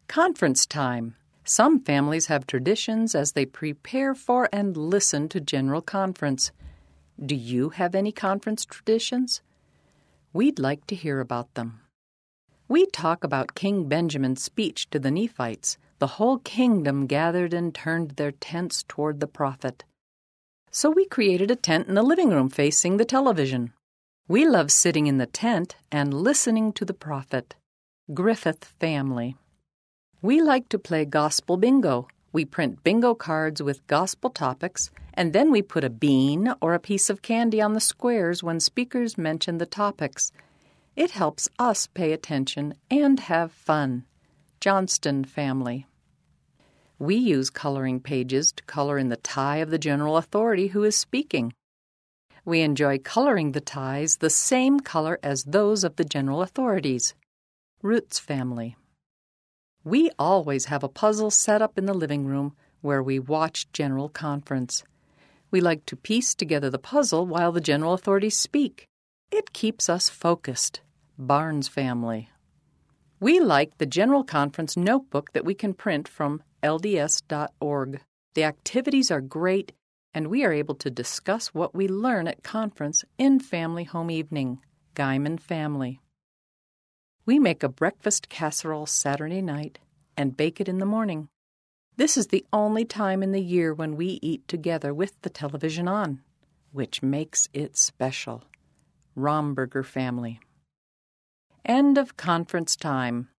Conference time. Some families have traditions as they prepare for and listen to General Conference. Do you have any conference traditions? We'd like to hear about them. We talk about King Benjamin's speech to the Nephites. The whole kingdom gathered and turned their tents toward the prophet. So we created a tent in the living room facing the television. We love sitting in the tent and listening to the prophet. Griffith family. We like to play gospel bingo. We print bingo cards with gospel topics, and then we put a bean or a piece of candy on the squares when speakers mention the topics. It helps us pay attention and have fun. Johnston family. We use coloring pages to color in the tie of the general authority who is speaking. We enjoy coloring the ties the same color as those of the general authorities. Roots family. We always have a puzzle set up in the living room where we watch General Conference. We like to piece together the puzzle while the general authorities speak. It keeps us focused. Barnes family. We like the General Conference notebook that we can print from LDS.org. The activities are great, and we are able to discuss what we learn at conference in Family Home Evening. Guyman family. We make a breakfast casserole Saturday night and bake it in the morning. This is the only time in the year when we eat together with the television on, which makes it special. Romberger family. End of conference time.